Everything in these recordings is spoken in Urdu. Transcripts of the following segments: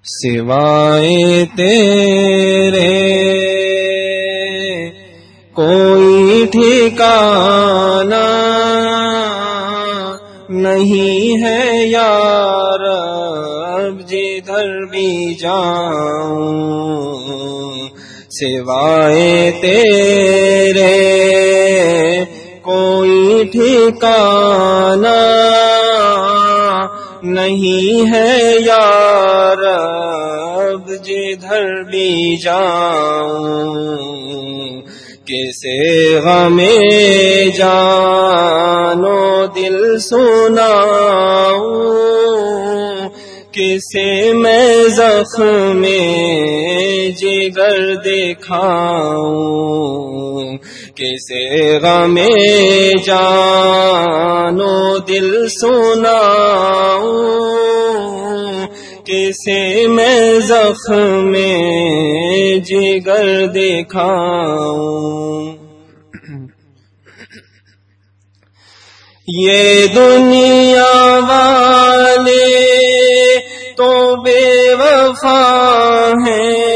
سوائے تیرے کوئی ٹھکانہ نہیں ہے یا رب جدھر بھی جاؤں، سوائے تیرے کوئی ٹھکانہ نہیں ہے یا رب جدھر بھی جاؤں، کیسے غم جانو دل سناؤں، کیسے میں زخم جگر دکھاؤں، کیسے غم جانو دل سناؤں، کیسے میں زخم جگر دکھاؤں۔ یہ دنیا والے تو بے وفا ہیں،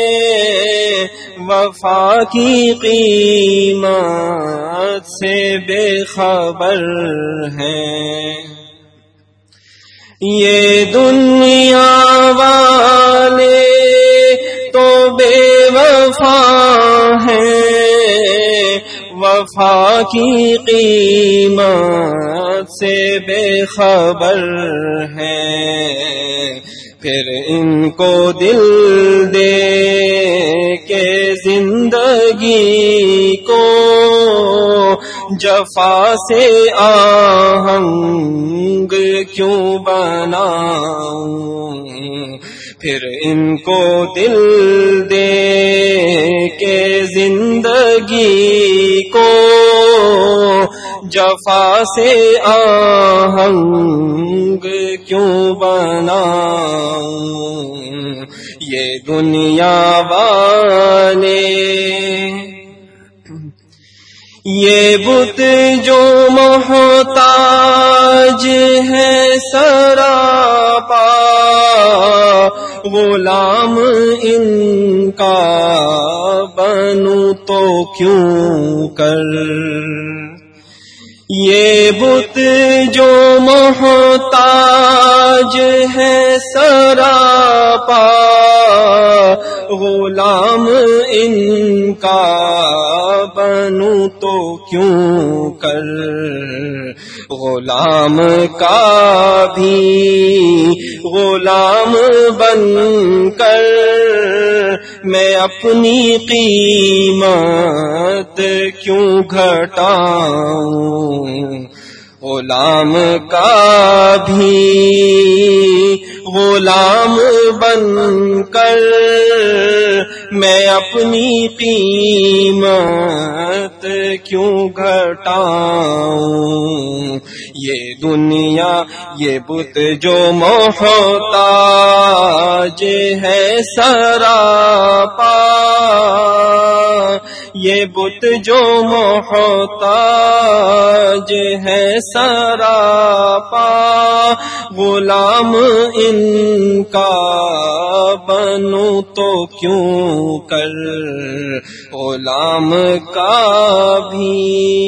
وفا کی قیمت سے بے خبر ہیں۔ یہ دنیا والے تو بے وفا ہیں، وفا کی قیمت سے بے خبر ہیں، پھر ان کو دل دے کے زندگی کو جفا سے آہنگ کیوں بناؤں، پھر ان کو دل دے کے زندگی کو جفا سے آہنگ کیوں بناؤں۔ یہ دنیا والے، یہ بت جو محتاج ہے سراپا، غلام ان کا بنوں تو کیوں کر، یہ بت جو محتاج ہے سراپا، غلام ان کا بنوں تو کیوں کر، غلام کا بھی غلام بن کر میں اپنی قیمت کیوں گھٹاؤں، غلام کا بھی غلام بن کر میں اپنی قیمت کیوں گھٹاؤں۔ یہ دنیا، یہ بت جو محتاج ہے سراپا، یہ بت جو محتاج ہے سراپا، غلام ان کا بنوں تو کیوں کر، غلام کا بھی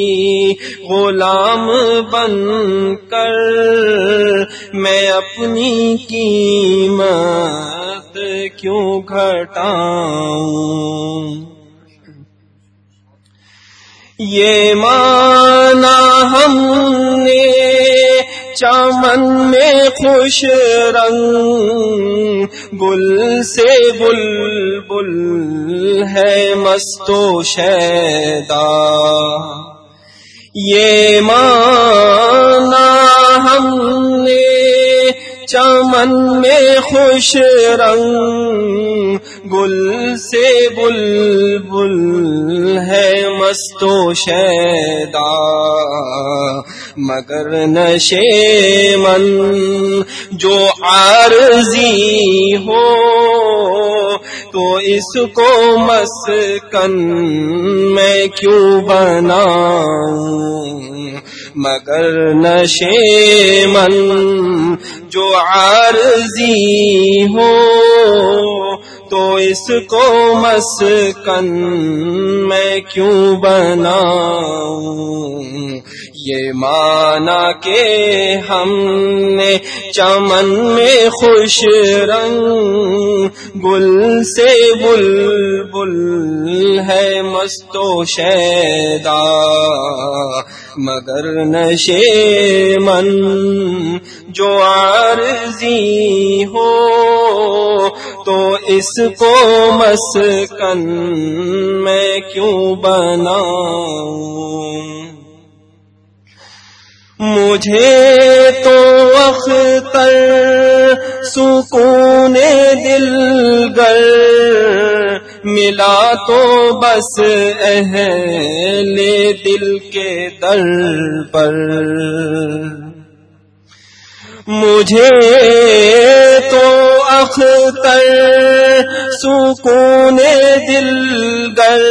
غلام بن کر میں اپنی قیمت کیوں گھٹاؤں۔ یہ مانا ہم نے چمن میں خوش رنگ، گل سے بلبل ہے مست و شیدا، یہ مانا ہم نے چمن میں خوش رنگ، گل سے بلبل ہے مست و شیدا، مگر نشے من جو عارضی ہو تو اس کو مسکن میں کیوں بناؤں، مگر نشے من جو عارضی ہو تو اس کو مسکن میں کیوں بناؤں؟ یہ مانا کہ ہم نے چمن میں خوش رنگ گل سے بلبل ہے مست و شیدا، مگر نشے من جو عارضی ہو تو اس کو مسکن میں کیوں بناؤں؟ مجھے تو اختر سکون دل گر ملا تو بس اہل دل کے در پر، مجھے تو اختر سکون دل گر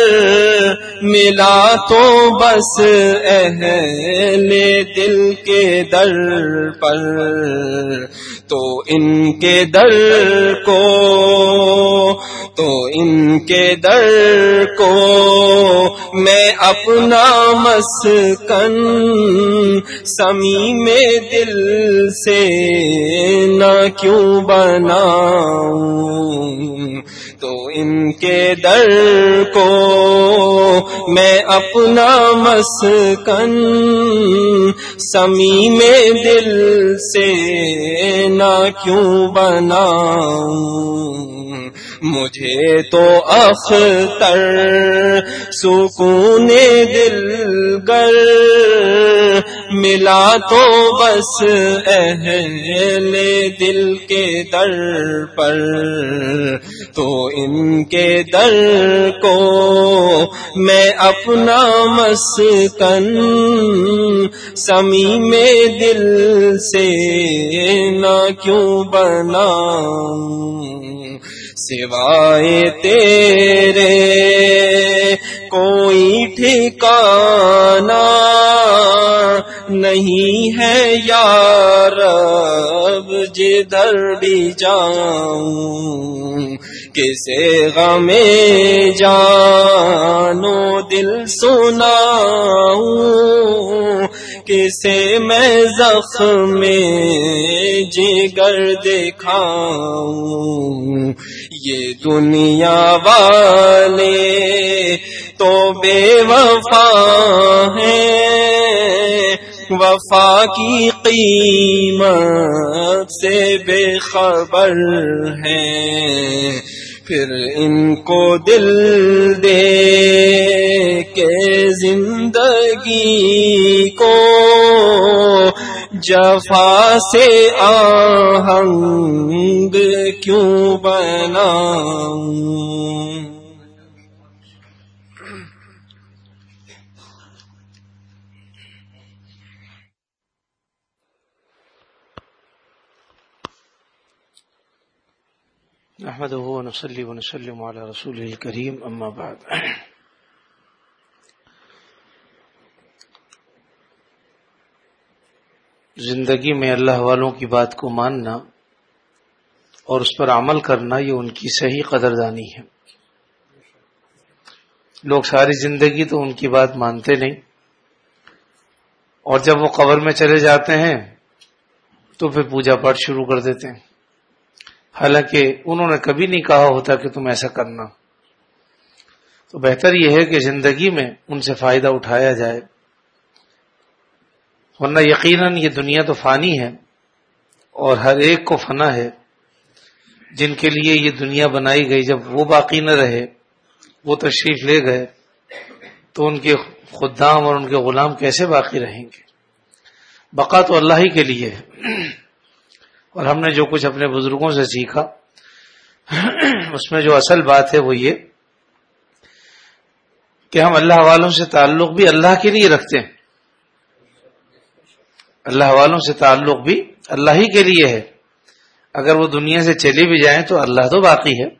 ملا تو بس اہل دل کے در پر، تو ان کے در کو میں اپنا مسکن صمیم دل سے نہ کیوں بناؤں؟ تو ان کے در کو میں اپنا مسکن صمیم دل سے نہ کیوں بناؤں؟ مجھے تو اختر سکون دل گر ملا تو بس اہل دل کے در پر، تو ان کے در کو میں اپنا مسکن صمیم دل سے نہ کیوں بناؤں؟ سوائے تیرے کوئی ٹھکانہ نہیں ہے یا رب جدھر بھی جاؤں، کسے غم جانو دل سناؤں، کسے میں زخم جگر دکھاؤں؟ یہ دنیا والے تو بے وفا ہیں، وفا کی قیمت سے بے خبر ہیں، پھر ان کو دل دے کے زندگی کو جفا سے آہنگ کیوں بناؤں؟ نحمده ونصلي ونسلم على رسوله الكريم اما بعد۔ زندگی میں اللہ والوں کی بات کو ماننا اور اس پر عمل کرنا یہ ان کی صحیح قدردانی ہے۔ لوگ ساری زندگی تو ان کی بات مانتے نہیں، اور جب وہ قبر میں چلے جاتے ہیں تو پھر پوجا پاٹ شروع کر دیتے ہیں، حالانکہ انہوں نے کبھی نہیں کہا ہوتا کہ تم ایسا کرنا۔ تو بہتر یہ ہے کہ زندگی میں ان سے فائدہ اٹھایا جائے، ورنہ یقیناً یہ دنیا تو فانی ہے اور ہر ایک کو فنا ہے۔ جن کے لیے یہ دنیا بنائی گئی جب وہ باقی نہ رہے، وہ تشریف لے گئے، تو ان کے خدام اور ان کے غلام کیسے باقی رہیں گے؟ بقا تو اللہ ہی کے لیے ہے۔ اور ہم نے جو کچھ اپنے بزرگوں سے سیکھا اس میں جو اصل بات ہے وہ یہ کہ ہم اللہ والوں سے تعلق بھی اللہ کے لیے رکھتے ہیں، اللہ والوں سے تعلق بھی اللہ ہی کے لیے ہے۔ اگر وہ دنیا سے چلے بھی جائیں تو اللہ تو باقی ہے۔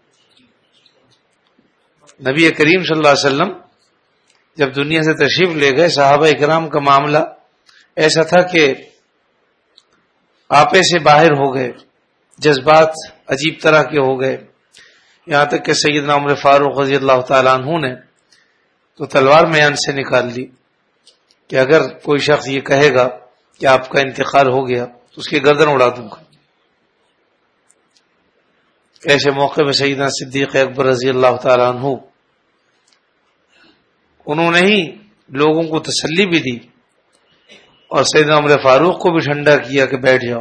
نبی کریم صلی اللہ علیہ وسلم جب دنیا سے تشریف لے گئے، صحابہ اکرام کا معاملہ ایسا تھا کہ آپے سے باہر ہو گئے، جذبات عجیب طرح کے ہو گئے، یہاں تک کہ سیدنا عمر فاروق رضی اللہ تعالیٰ عنہ نے تو تلوار میان سے نکال لی کہ اگر کوئی شخص یہ کہے گا کہ آپ کا انتقال ہو گیا تو اس کی گردن اڑا دوں گا۔ ایسے موقع میں سیدنا صدیق اکبر رضی اللہ تعالیٰ عنہ انہوں نے ہی لوگوں کو تسلی بھی دی اور سیدنا عمر فاروق کو بھی ٹھنڈا کیا کہ بیٹھ جاؤ،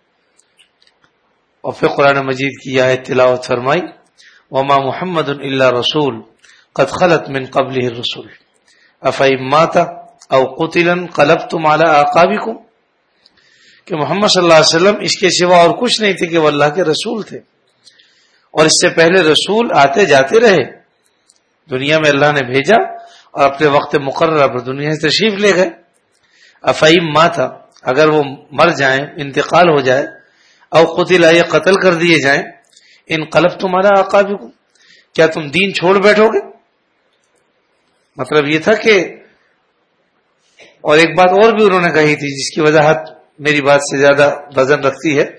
اور پھر قرآن مجید کی آیت تلاوت فرمائی، وما محمد الا رسول قد خلت من قبله الرسل افإن مات او قتل انقلبتم على اعقابكم، کہ محمد صلی اللہ علیہ وسلم اس کے سوا اور کچھ نہیں تھے کہ وہ اللہ کے رسول تھے، اور اس سے پہلے رسول آتے جاتے رہے، دنیا میں اللہ نے بھیجا اور اپنے وقت مقررہ پر دنیا سے تشریف لے گئے۔ افہیم ماتا، اگر وہ مر جائیں، انتقال ہو جائے، او قتل یا قتل کر دیے جائیں، انقلبتم علی اعقابکم، کیا تم دین چھوڑ بیٹھو گے؟ مطلب یہ تھا کہ، اور ایک بات اور بھی انہوں نے کہی تھی جس کی وضاحت میری بات سے زیادہ وزن رکھتی ہے،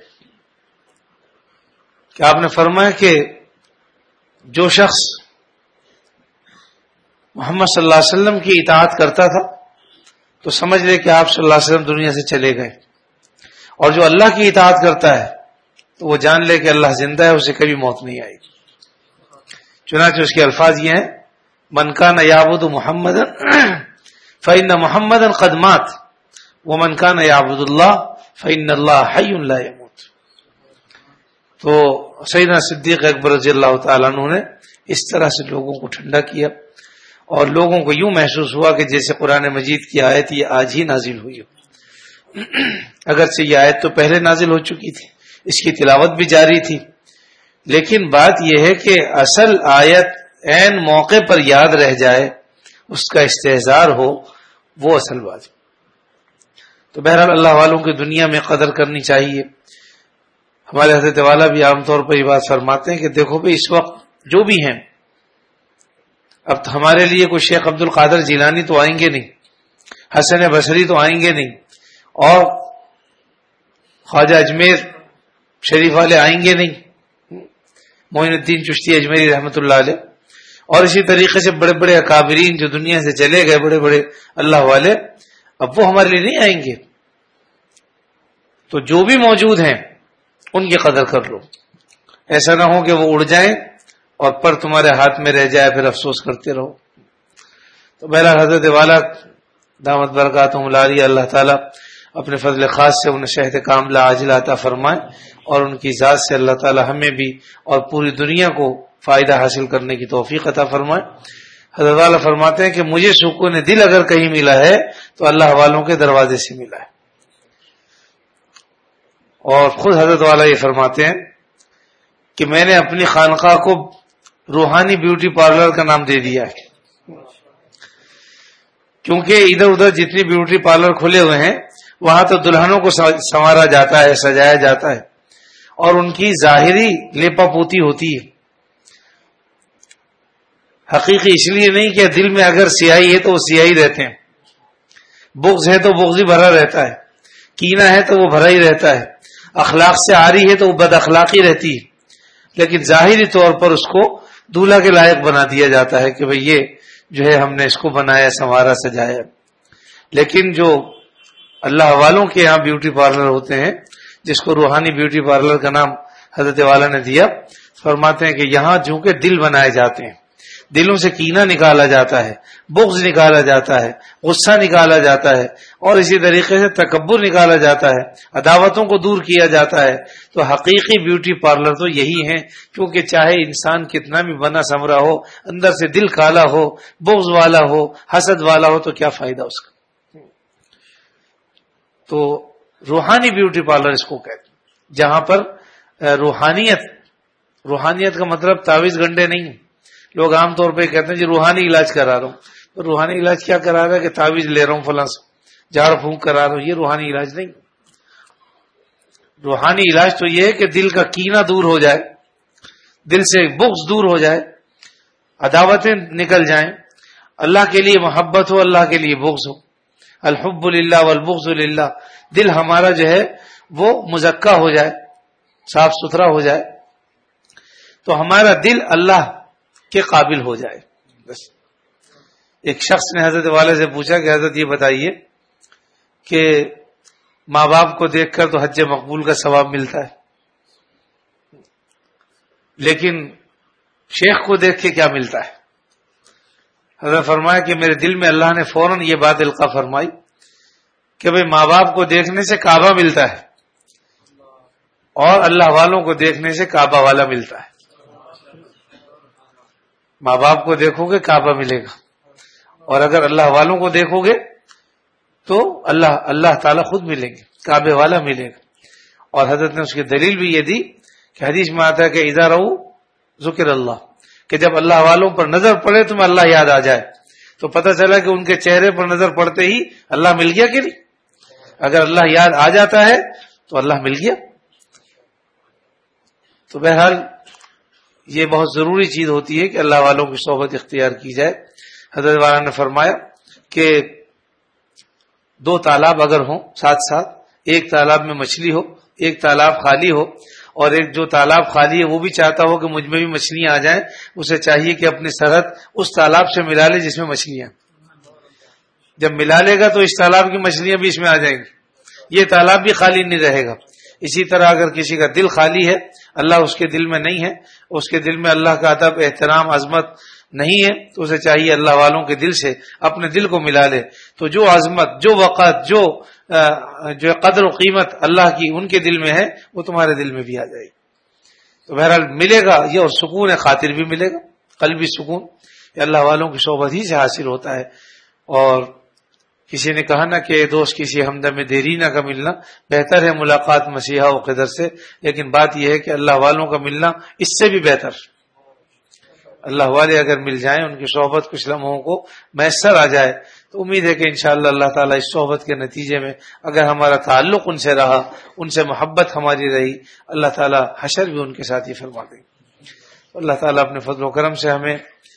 کہ آپ نے فرمایا کہ جو شخص محمد صلی اللہ علیہ وسلم کی اطاعت کرتا تھا تو سمجھ لے کہ آپ صلی اللہ علیہ وسلم دنیا سے چلے گئے، اور جو اللہ کی اطاعت کرتا ہے تو وہ جان لے کہ اللہ زندہ ہے، اسے کبھی موت نہیں آئے گی۔ چنانچہ اس کے الفاظ یہ ہیں، من کان یعبد محمدا فإن محمدا قد مات ومن کان یعبد اللہ فإن اللہ حی لا يموت۔ تو سیدنا صدیق اکبر رضی اللہ تعالیٰ عنہ نے اس طرح سے لوگوں کو ٹھنڈا کیا، اور لوگوں کو یوں محسوس ہوا کہ جیسے قرآن مجید کی آیت یہ آج ہی نازل ہوئی ہو، اگرچہ یہ آیت تو پہلے نازل ہو چکی تھی، اس کی تلاوت بھی جاری تھی، لیکن بات یہ ہے کہ اصل آیت عین موقع پر یاد رہ جائے، اس کا استحضار ہو، وہ اصل بات ہے۔ تو بہرحال اللہ والوں کی دنیا میں قدر کرنی چاہیے۔ ہمارے حضرت والا بھی عام طور پر یہ بات فرماتے ہیں کہ دیکھو بھائی، اس وقت جو بھی ہیں، اب تو ہمارے لیے کوئی شیخ عبد القادر جیلانی تو آئیں گے نہیں، حسن بصری تو آئیں گے نہیں، اور خواجہ اجمیر شریف والے آئیں گے نہیں، معین الدین چشتی اجمیری رحمۃ اللہ علیہ، اور اسی طریقے سے بڑے بڑے اکابرین جو دنیا سے چلے گئے، بڑے بڑے اللہ والے، اب وہ ہمارے لیے نہیں آئیں گے۔ تو جو بھی موجود ہیں ان کی قدر کر لو، ایسا نہ ہو کہ وہ اڑ جائیں اور پر تمہارے ہاتھ میں رہ جائے، پھر افسوس کرتے رہو۔ تو بہرحال حضرت والا دامت برکاتہم العالیہ، اللہ تعالیٰ اپنے فضل خاص سے انہیں شہد کاملہ عاجلہ عطا فرمائے، اور ان کی ذات سے اللہ تعالیٰ ہمیں بھی اور پوری دنیا کو فائدہ حاصل کرنے کی توفیق عطا فرمائے۔ حضرت والا فرماتے ہیں کہ مجھے سکون دل اگر کہیں ملا ہے تو اللہ والوں کے دروازے سے ملا ہے، اور خود حضرت والا یہ فرماتے ہیں کہ میں نے اپنی خانقاہ کو روحانی بیوٹی پارلر کا نام دے دیا ہے، کیونکہ ادھر ادھر جتنی بیوٹی پارلر کھلے ہوئے ہیں وہاں تو دلہنوں کو سنوارا جاتا ہے، سجایا جاتا ہے، اور ان کی ظاہری لیپا پوتی ہوتی ہے، حقیقی اس لیے نہیں کہ دل میں اگر سیاہی ہے تو وہ سیاہی رہتے ہیں، بغض ہے تو بغض ہی بھرا رہتا ہے، کینہ ہے تو وہ بھرا ہی رہتا ہے، اخلاق سے آ رہی ہے تو وہ بد اخلاقی رہتی ہے، لیکن ظاہری طور پر اس کو دولہا کے لائق بنا دیا جاتا ہے کہ بھئی یہ جو ہے ہم نے اس کو بنایا، سنوارا، سجایا۔ لیکن جو اللہ والوں کے یہاں بیوٹی پارلر ہوتے ہیں، جس کو روحانی بیوٹی پارلر کا نام حضرت والا نے دیا، فرماتے ہیں کہ یہاں چونکہ دل بنائے جاتے ہیں، دلوں سے کینہ نکالا جاتا ہے، بغض نکالا جاتا ہے، غصہ نکالا جاتا ہے، اور اسی طریقے سے تکبر نکالا جاتا ہے، عداوتوں کو دور کیا جاتا ہے۔ تو حقیقی بیوٹی پارلر تو یہی ہیں، کیونکہ چاہے انسان کتنا بھی بنا سمرا ہو، اندر سے دل کالا ہو، بغض والا ہو، حسد والا ہو، تو کیا فائدہ اس کا۔ تو روحانی بیوٹی پارلر اس کو کہتے ہیں، جہاں پر روحانیت کا مطلب تعویذ گنڈے نہیں۔ لوگ عام طور پہ کہتے ہیں جی روحانی علاج کرا رہا ہوں، تو روحانی علاج کیا کرا رہا ہے کہ تعویذ لے رہا ہوں فلاں سے، جھاڑ پھونک کرا رہا ہوں، یہ روحانی علاج نہیں۔ روحانی علاج تو یہ ہے کہ دل کا کینہ دور ہو جائے، دل سے بغض دور ہو جائے، عداوتیں نکل جائیں، اللہ کے لیے محبت ہو، اللہ کے لیے بغض ہو، الحب للہ والبغض للہ، دل ہمارا جو ہے وہ مزکا ہو جائے، صاف ستھرا ہو جائے، تو ہمارا دل اللہ کے قابل ہو جائے بس۔ ایک شخص نے حضرت والا سے پوچھا کہ حضرت یہ بتائیے کہ ماں باپ کو دیکھ کر تو حج مقبول کا ثواب ملتا ہے، لیکن شیخ کو دیکھ کے کیا ملتا ہے؟ حضرت فرمایا کہ میرے دل میں اللہ نے فوراً یہ بات القا فرمائی کہ بھئی ماں باپ کو دیکھنے سے کعبہ ملتا ہے اور اللہ والوں کو دیکھنے سے کعبہ والا ملتا ہے۔ ماں باپ کو دیکھو گے کعبہ ملے گا، اور اگر اللہ والوں کو دیکھو گے تو اللہ تعالیٰ خود ملیں گے، کعبے والا ملے گا۔ اور حضرت نے اس کی دلیل بھی یہ دی کہ حدیث میں آتا ہے کہ اذا رأوا ذکر اللہ، کہ جب اللہ والوں پر نظر پڑے تمہیں اللہ یاد آ جائے، تو پتہ چلا کہ ان کے چہرے پر نظر پڑتے ہی اللہ مل گیا کہ نہیں؟ اگر اللہ یاد آ جاتا ہے تو اللہ مل گیا۔ تو بہرحال یہ بہت ضروری چیز ہوتی ہے کہ اللہ والوں کی صحبت اختیار کی جائے۔ حضرت والا نے فرمایا کہ 2 تالاب اگر ہوں ساتھ ساتھ، ایک تالاب میں مچھلی ہو، ایک تالاب خالی ہو، اور ایک جو تالاب خالی ہے وہ بھی چاہتا ہو کہ مجھ میں بھی مچھلیاں آ جائیں، اسے چاہیے کہ اپنی سرحد اس تالاب سے ملا لے جس میں مچھلیاں، جب ملا لے گا تو اس تالاب کی مچھلیاں بھی اس میں آ جائیں گی، یہ تالاب بھی خالی نہیں رہے گا۔ اسی طرح اگر کسی کا دل خالی ہے، اللہ اس کے دل میں نہیں ہے، اس کے دل میں اللہ کا ادب احترام عظمت نہیں ہے، تو اسے چاہیے اللہ والوں کے دل سے اپنے دل کو ملا لے، تو جو عظمت، جو وقت، جو قدر و قیمت اللہ کی ان کے دل میں ہے وہ تمہارے دل میں بھی آ جائے گی۔ تو بہرحال ملے گا یہ، اور سکون خاطر بھی ملے گا، قلبی سکون یہ اللہ والوں کی صحبت ہی سے حاصل ہوتا ہے۔ اور کسی نے کہا نا کہ دوست کسی ہمدم دیرینہ کا ملنا بہتر ہے ملاقات مسیحا و قدر سے، لیکن بات یہ ہے کہ اللہ والوں کا ملنا اس سے بھی بہتر۔ اللہ والے اگر مل جائیں، ان کی صحبت کچھ لمحوں کو میسر آ جائے، تو امید ہے کہ انشاءاللہ اللہ تعالیٰ اس صحبت کے نتیجے میں اگر ہمارا تعلق ان سے رہا، ان سے محبت ہماری رہی، اللہ تعالیٰ حشر بھی ان کے ساتھ ہی فرما دیں۔ اللہ تعالیٰ اپنے فضل و کرم سے ہمیں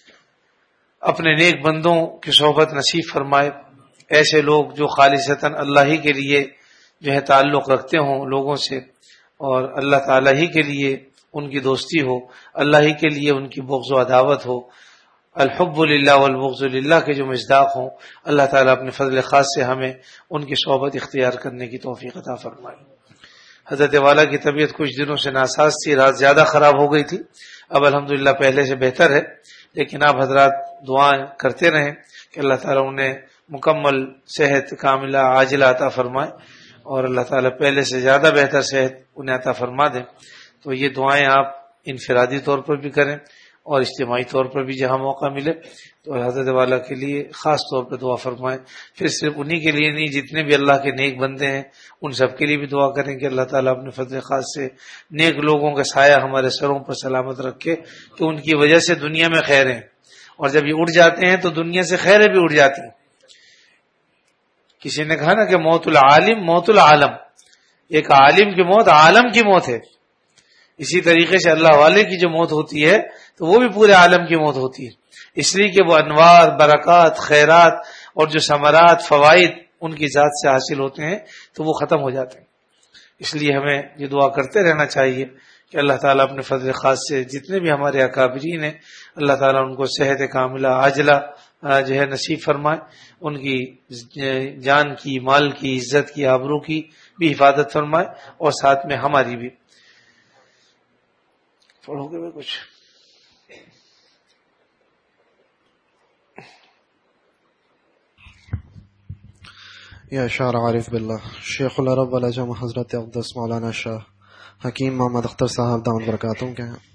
اپنے نیک بندوں کی صحبت نصیب فرمائے، ایسے لوگ جو خالصتاً اللہ ہی کے لیے جو ہے تعلق رکھتے ہوں لوگوں سے، اور اللہ تعالیٰ ہی کے لیے ان کی دوستی ہو، اللہ ہی کے لیے ان کی بغض و عداوت ہو، الحب للہ والبغض للہ کے جو مصداق ہوں، اللہ تعالیٰ اپنے فضل خاص سے ہمیں ان کی صحبت اختیار کرنے کی توفیق عطا فرمائے۔ حضرت والا کی طبیعت کچھ دنوں سے ناساز تھی، رات زیادہ خراب ہو گئی تھی، اب الحمدللہ پہلے سے بہتر ہے، لیکن آپ حضرات دعائیں کرتے رہیں کہ اللہ تعالیٰ انہیں مکمل صحت کاملہ عاجلہ عطا فرمائے، اور اللہ تعالیٰ پہلے سے زیادہ بہتر صحت انہیں عطا فرما دیں۔ تو یہ دعائیں آپ انفرادی طور پر بھی کریں اور اجتماعی طور پر بھی جہاں موقع ملے تو حضرت والا کے لیے خاص طور پر دعا فرمائیں۔ پھر صرف انہی کے لیے نہیں، جتنے بھی اللہ کے نیک بندے ہیں ان سب کے لیے بھی دعا کریں کہ اللہ تعالیٰ اپنے فضل خاص سے نیک لوگوں کا سایہ ہمارے سروں پر سلامت رکھے کہ ان کی وجہ سے دنیا میں خیریں، اور جب یہ اٹھ جاتے ہیں تو دنیا سے خیریں بھی اٹھ جاتی ہیں۔ کسی نے کہا نا کہ موت العالم موت العالم، ایک عالم کی موت عالم کی موت ہے، اسی طریقے سے اللہ والے کی جو موت ہوتی ہے تو وہ بھی پورے عالم کی موت ہوتی ہے، اس لیے کہ وہ انوار، برکات، خیرات اور جو ثمرات، فوائد ان کی ذات سے حاصل ہوتے ہیں تو وہ ختم ہو جاتے ہیں۔ اس لیے ہمیں یہ دعا کرتے رہنا چاہیے کہ اللہ تعالیٰ اپنے فضل خاص سے جتنے بھی ہمارے اکابرین ہیں اللہ تعالیٰ ان کو صحت کاملہ عاجلہ جو ہے نصیب فرمائے، ان کی جان کی، مال کی، عزت کی، آبرو کی بھی حفاظت فرمائے، اور ساتھ میں ہماری بھی۔ پڑھو گے کچھ؟ یا اشعار عارف باللہ شیخ العرب والعجم حضرت اقدس مولانا شاہ حکیم محمد اختر صاحب دامت برکاتہم کے ہیں۔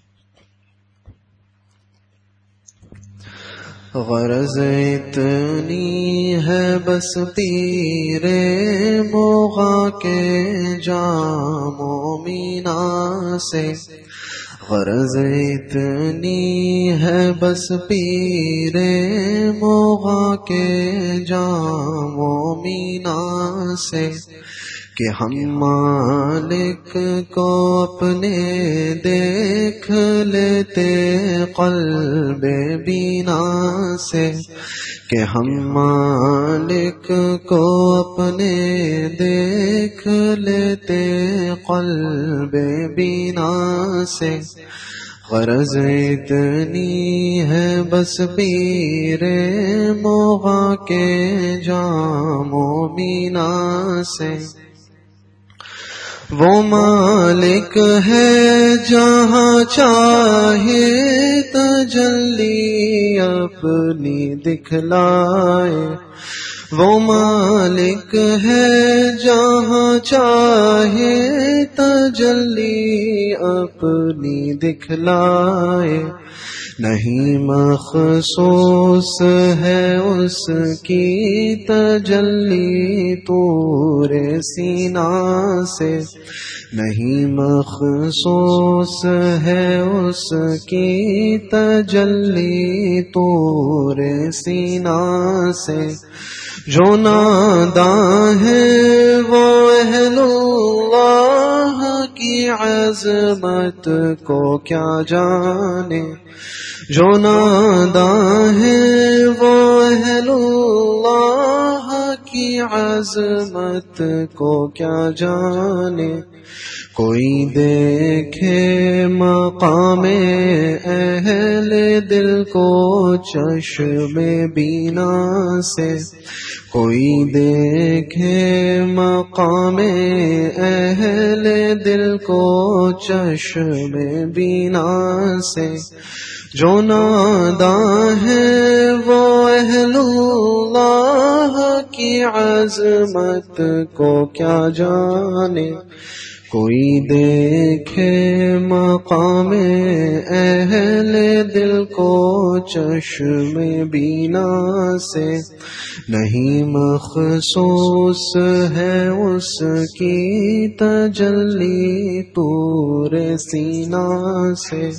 غرض اتنی ہے بس پیر موغا کے جام و مینا سے، غرض اتنی ہے بس پیر موغا کے جام و مینا سے کہ ہم مالک کو اپنے دیکھ لیتے قلب بینا سے، کہ ہم مالک کو اپنے دیکھ لیتے قلب بینا سے، غرض اتنی ہے بس پیر مغاں کے جام و مینا سے۔ وہ مالک ہے جہاں چاہے تجلی اپنی دکھلائے، وہ مالک ہے جہاں چاہے تجلی اپنی دکھلائے، نہیں مخصوص ہے اس کی تجلی طور سینہ سے، نہیں مخصوص ہے اس کی تجلی طور سینہ سے۔ جو ناداں ہے وہ اہل اللہ کی عظمت کو کیا جانے، جو ناداں ہے وہ اہل اللہ کی عظمت کو کیا جانے۔ کوئی دیکھے مقام اہل دل کو چشم بینا سے، کوئی دیکھے مقام اہل دل کو چشم بینا سے۔ جو ناداں ہے وہ اہل اللہ کی عظمت کو کیا جانے، کوئی دیکھے مقام اہل دل کو چشم بینا سے، نہیں مخصوص ہے اس کی تجلی طور سینہ سے۔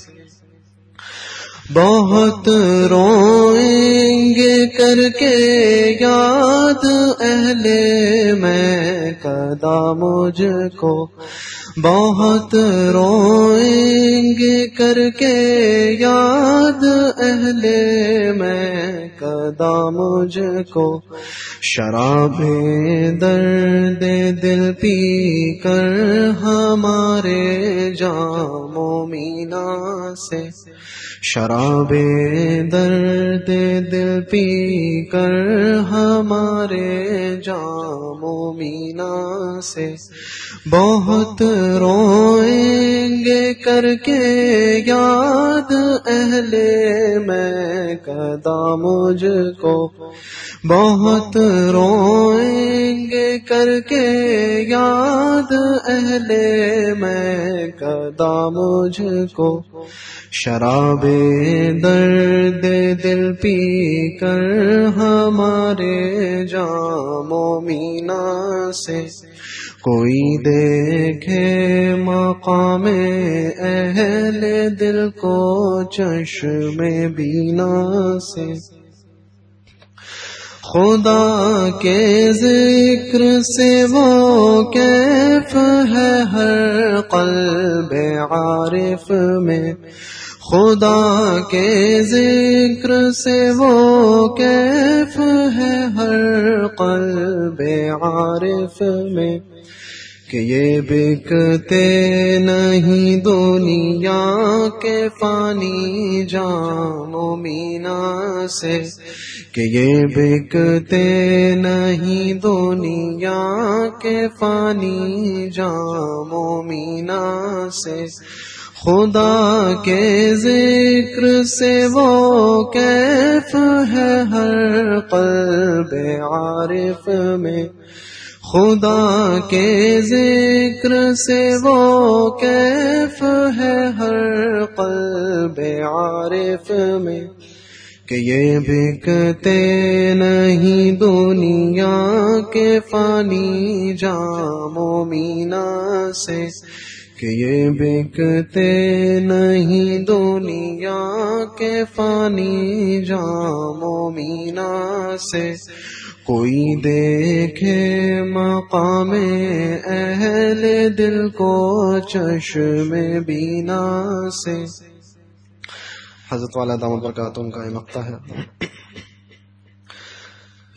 بہت روئیں گے کر کے یاد اہل میکدہ مجھ کو، بہت روئیں گے کر کے یاد اہل میکدہ مجھ کو، شراب درد دل پی کر ہمارے جام و مینا سے، شراب درد دل پی کر ہمارے جام و مینا سے، بہت روئیں گے کر کے یاد اہل میکدہ مجھ کو، بہت روئیں گے کر کے یاد اہل میکدہ مجھ کو، شراب درد دل پی کر ہمارے جام و مینا سے، کوئی دیکھے مقام اہل دل کو چشم بینا سے۔ خدا کے ذکر سے وہ کیف ہے ہر قلب عارف میں، خدا کے ذکر سے وہ کیف ہے ہر قلب عارف میں، کہ یہ بکتے نہیں دنیا کے فانی جام و مینا سے، کہ یہ بکتے نہیں دنیا کے فانی جام و مینا سے، خدا کے ذکر سے وہ کیف ہے ہر قلب عارف میں، خدا کے ذکر سے وہ کیف ہے ہر قلب عارف میں، کہ یہ بکتے نہیں دنیا کے فانی جام و مینا سے، کہ یہ بکتے نہیں دنیا کے فانی جام و مینا سے، کوئی دیکھے مقام اہل دل کو چشم بینا سے۔ حضرت والا دامت برکاتہ ان کا یہ مقطع ہے۔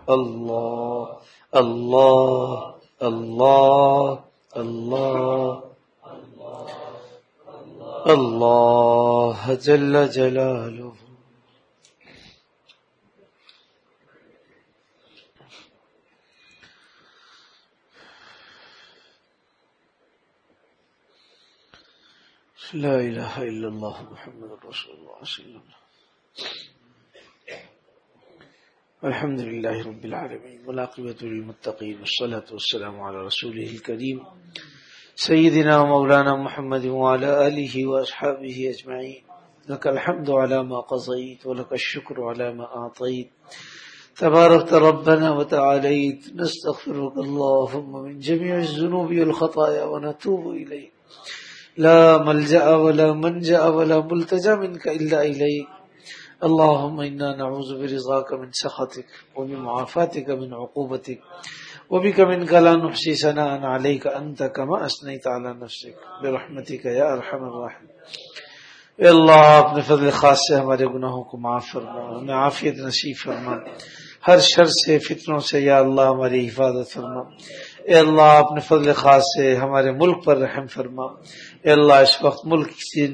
اللہ اللہ اللہ اللہ اللہ جل جلالہ. لا الہ الا اللہ محمد رسول اللہ صلی اللہ علیہ وسلم. الحمد للہ رب العالمین والعاقبۃ للمتقین والصلاة والسلام علی رسولہ الکریم سیدنا مولانا محمد وعلی آلہ واصحابہ اجمعین. لک الحمد علی ما قضیت ولک الشکر علی ما اعطیت تبارکت ربنا وتعالیت. نستغفرک اللہم من جمیع الذنوب والخطایا ونتوب الیک. لا ملجأ ولا منجأ ولا ملتجأ منك إلا إليك. اللهم إنا نعوذ برضاك من سخطك وبمعافاتك من عقوبتك وبك منك لا نحصي ثناء عليك أنت كما أثنيت على نفسك برحمتك يا أرحم الراحمين. اے اللہ اپنے فضل خاص سے ہمارے گناہوں کو معاف فرما، ہمیں عافیت نصیب فرما، ہر شر سے فتنوں سے یا اللہ ہماری حفاظت فرما. اے اللہ اپنے فضل خاص سے ہمارے ملک پر رحم فرما. اے اللہ اس وقت ملک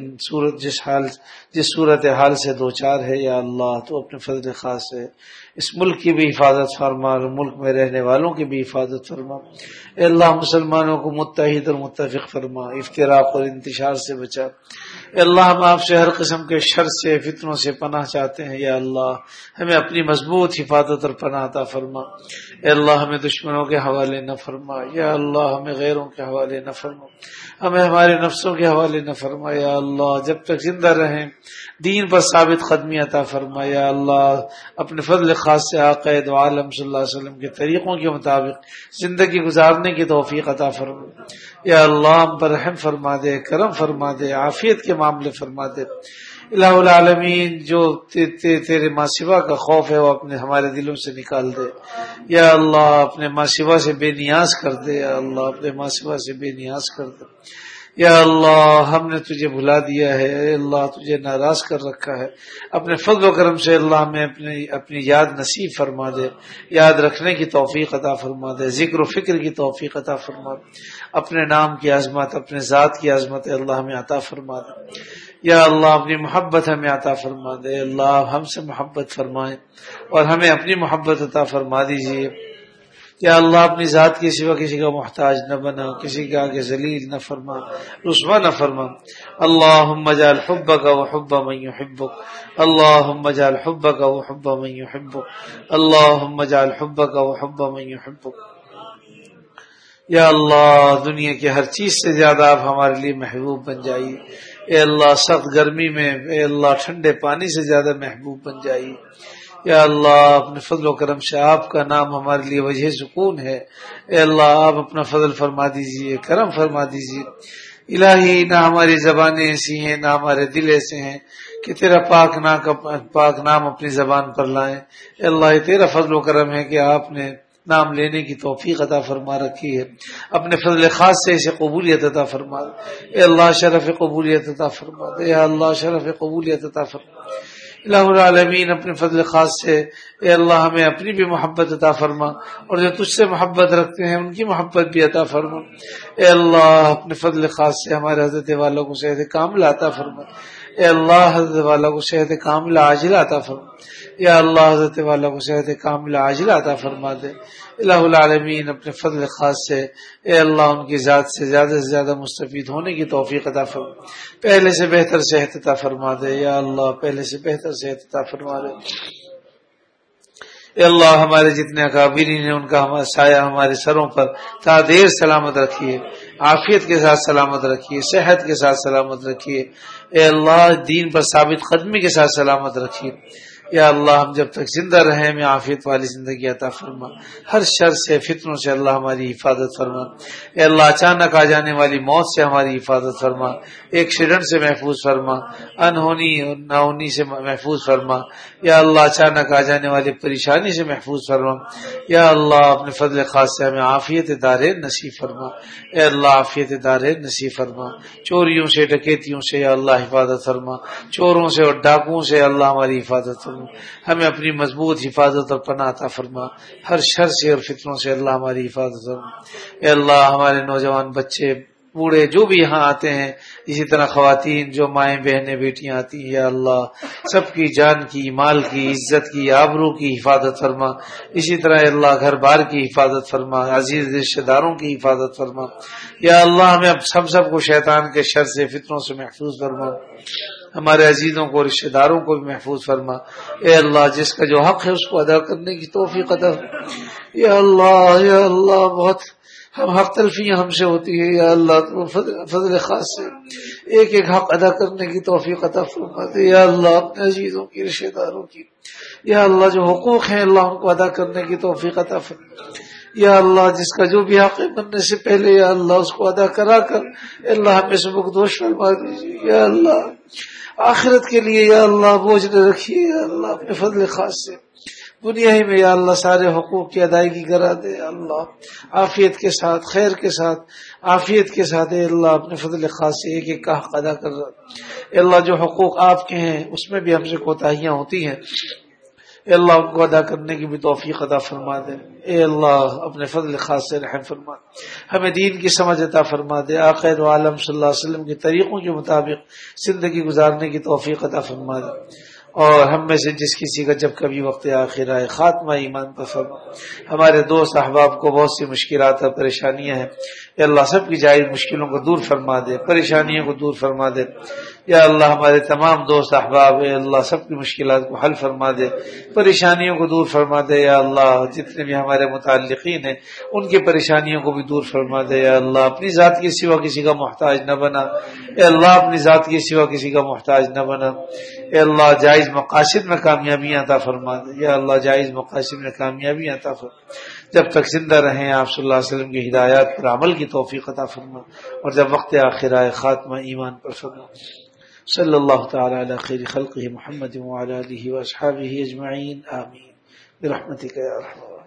جس صورت حال سے دوچار ہے یا اللہ تو اپنے فضل خاص سے اس ملک کی بھی حفاظت فرما اور ملک میں رہنے والوں کی بھی حفاظت فرما. اے اللہ مسلمانوں کو متحد اور متفق فرما، افتراق اور انتشار سے بچا. اے اللہ ہم آپ سے ہر قسم کے شر سے فتنوں سے پناہ چاہتے ہیں یا اللہ ہمیں اپنی مضبوط حفاظت اور پناہ عطا فرما. اے اللہ ہمیں دشمنوں کے حوالے نہ فرما یا اللہ ہمیں غیروں کے حوالے نہ فرما، ہمیں ہمارے نفسوں کے حوالے نہ فرما یا اللہ. جب تک زندہ رہیں دین پر ثابت قدمی عطا فرما یا اللہ. اپنے فضل خاص سے آقا دو عالم صلی اللہ علیہ وسلم کے طریقوں کے مطابق زندگی گزارنے کی توفیق عطا فرما یا اللہ. ہم پر رحم فرما دے، کرم فرما دے، عافیت کے معاملے فرما دے. الہ العالمین جو تیرے ماں سوا کا خوف ہے وہ اپنے ہمارے دلوں سے نکال دے یا اللہ. اپنے ماں سوا سے بے نیاز کر دے یا اللہ، اپنے ماں سوا سے بے نیاز کر دے یا اللہ. ہم نے تجھے بھلا دیا ہے اے اللہ، تجھے ناراض کر رکھا ہے. اپنے فضل و کرم سے اللہ ہمیں اپنی یاد نصیب فرما دے، یاد رکھنے کی توفیق عطا فرما دے، ذکر و فکر کی توفیق عطا فرما دے. اپنے نام کی عظمت، اپنے ذات کی عظمت اللہ ہمیں عطا فرما دے یا اللہ. اپنی محبت ہمیں عطا فرما دے اللہ. ہم سے محبت فرمائے اور ہمیں اپنی محبت عطا فرما دیجیے یا اللہ. اپنی ذات کے سوا کسی کا محتاج نہ بنا، کسی کے آگے ذلیل نہ فرما، رسوا نہ فرما. اللہم اجعل حبک وحب من یحبک، اللہم اجعل حبک وحب من یحبک، اللہم اجعل حبک وحب من یحبک. یا اللہ دنیا کی ہر چیز سے زیادہ آپ ہمارے لیے محبوب بن جائیے. اے اللہ سخت گرمی میں اے اللہ ٹھنڈے پانی سے زیادہ محبوب بن جائیے یا اللہ. اپنے فضل و کرم سے آپ کا نام ہمارے لیے وجہ سکون ہے. اے اللہ آپ اپنا فضل فرما دیجئے، کرم فرما دیجئے. الہی نہ ہماری زبانیں ایسی ہیں نہ ہمارے دل ایسے ہیں کہ تیرا پاک نام اپنی زبان پر لائیں. اے اللہ یہ تیرا فضل و کرم ہے کہ آپ نے نام لینے کی توفیق عطا فرما رکھی ہے. اپنے فضل خاص سے اسے قبولیت عطا فرما دے. اے اللہ شرف قبولیت عطا فرما دے. اے اللہ شرف قبولیت عطا فرما. الہ العالمین اپنے فضل خاص سے اے اللہ ہمیں اپنی بھی محبت عطا فرما اور جو تجھ سے محبت رکھتے ہیں ان کی محبت بھی عطا فرما. اے اللہ اپنے فضل خاص سے ہمارے حضرت والا کو صحت کاملہ عطا فرما. اے اللہ حضرت والا کو صحت کاملہ عاجلہ عطا فرما. یا اللہ حضرت والا کو صحت کاملہ عاجلہ عطا فرما دے. الہ العالمین اپنے فضل خاص سے اے اللہ ان کی ذات سے زیادہ مستفید ہونے کی توفیق عطا فرما. پہلے سے بہتر صحت عطا فرما دے یا اللہ، پہلے سے بہتر صحت عطا فرما دے. اے اللہ ہمارے جتنے اکابرین ہیں ان کا سایہ ہمارے سروں پر تا دیر سلامت رکھیے، عافیت کے ساتھ سلامت رکھیے، صحت کے ساتھ سلامت رکھیے. اے اللہ دین پر ثابت قدمی کے ساتھ سلامت رکھیے. یا اللہ ہم جب تک زندہ رہیں ہمیں عافیت والی زندگی عطا فرما. ہر شر سے فتنوں سے اللہ ہماری حفاظت فرما. اے اللہ اچانک آ جانے والی موت سے ہماری حفاظت فرما، ایکسیڈنٹ سے محفوظ فرما، انہونی اور ناہونی سے محفوظ فرما. یا اللہ اچانک آ جانے والی پریشانی سے محفوظ فرما. یا اللہ اپنے فضل خاص سے ہمیں عافیت دارین نصیب فرما. اے اللہ عافیت دارین نصیب فرما. چوریوں سے ڈکیتیوں سے یا اللہ حفاظت فرما، چوروں سے اور ڈاکوؤں سے اللہ ہماری حفاظت فرما. ہمیں اپنی مضبوط حفاظت اور پناہ عطا فرما، ہر شر سے اور فتنوں سے اللہ ہماری حفاظت فرما۔ اے اللہ ہمارے نوجوان بچے بوڑھے جو بھی یہاں آتے ہیں، اسی طرح خواتین جو مائیں بہنیں بیٹیاں آتی ہیں، یا اللہ سب کی جان کی، مال کی، عزت کی، آبرو کی حفاظت فرما۔ اسی طرح اے اللہ گھر بار کی حفاظت فرما، عزیز رشتہ داروں کی حفاظت فرما۔ یا اللہ ہمیں اب سب کو شیطان کے شر سے، فتنوں سے محفوظ فرما، ہمارے عزیزوں کو، رشتہ داروں کو بھی محفوظ فرما۔ اے اللہ جس کا جو حق ہے اس کو ادا کرنے کی توفیق عطا فرما۔ یا اللہ بہت ہم حق تلفیاں ہم سے ہوتی ہے، یا اللہ تو فضل خاص سے ایک ایک حق ادا کرنے کی توفیق عطا فرما دے۔ یا اللہ اپنے عزیزوں کی، رشتہ داروں کی، یا اللہ جو حقوق ہیں اللہ ان کو ادا کرنے کی توفیق عطا فرما۔ یا اللہ جس کا جو بھی حق ہے بننے سے پہلے یا اللہ اس کو ادا کرا کر اللہ ہمیں سے بخشش فرما دیجیے۔ یا اللہ آخرت کے لیے یا اللہ بوجھ نہ رکھیے، یا اللہ اپنے فضل خاص سے دنیا ہی میں یا اللہ سارے حقوق کی ادائیگی کرا دے۔ اللہ عافیت کے ساتھ، خیر کے ساتھ، عافیت کے ساتھ اے اللہ اپنے فضل خاص سے ایک ایک کا حق ادا کر رہا۔ اے اللہ جو حقوق آپ کے ہیں اس میں بھی ہم سے کوتاہیاں ہوتی ہیں، اے اللہ ان کو ادا کرنے کی بھی توفیق عطا فرما دے۔ اے اللہ اپنے فضل خاص سے رحم فرما، ہمیں دین کی سمجھ عطا فرما دے، آقا دو عالم صلی اللہ علیہ وسلم کے طریقوں کے مطابق زندگی گزارنے کی توفیق عطا فرما دے، اور ہم میں سے جس کسی کا جب کبھی وقت آخر آئے خاتمہ ایمان پر فرما۔ ہمارے دوست احباب کو بہت سی مشکلات اور پریشانیاں ہیں، اے اللہ سب کی جائز مشکلوں کو دور فرما دے، پریشانیوں کو دور فرما دے۔ یا اللہ ہمارے تمام دوست احباب اے اللہ سب کی مشکلات کو حل فرما دے، پریشانیوں کو دور فرما دے۔ یا اللہ جتنے بھی ہمارے متعلقین ہیں ان کی پریشانیوں کو بھی دور فرما دے۔ یا اللہ اپنی ذات کے سوا کسی کا محتاج نہ بنا، اے اللہ اپنی ذات کے سوا کسی کا محتاج نہ بنا۔ اے اللہ جائز مقاصد میں کامیابیاں عطا فرما دے، یا اللہ جائز مقاصد میں کامیابیاں عطا فرما۔ جب تک زندہ رہیں آپ صلی اللہ علیہ وسلم کی ہدایات پر عمل کی توفیق عطا فرما، اور جب وقت آخر آئے خاتمہ ایمان پر فرما۔ صلی اللہ تعالی علی خیر خلقہ محمد وعلی آلہ واصحابہ اجمعین، آمین برحمتک یا ارحم الراحمین۔